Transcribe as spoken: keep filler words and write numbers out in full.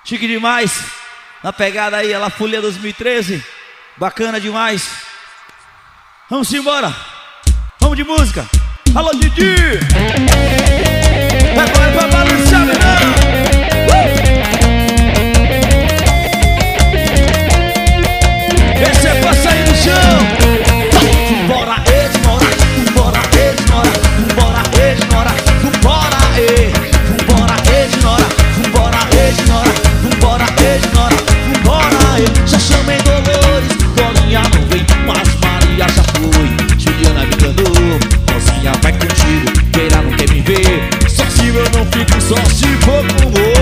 Chique demais. Na pegada aí, ela Folia dois mil e treze. Bacana demais. Vamos embora. Vamos de música. Alô, Didi. Agora pra balançar, meu irmão. Esse é pra sair do chão. Vambora, ignora. Vambora, ignora. Vambora, ignora. Vambora, e. Vambora, ignora. Vambora, ignora. Vambora, ignora. Vambora, e. Já chamei Dolores, Dolinha não vem, mas Maria já foi. Juliana me enganou, Rosinha vai contigo, Beira não quer me ver. Só se eu não fico, só se for com o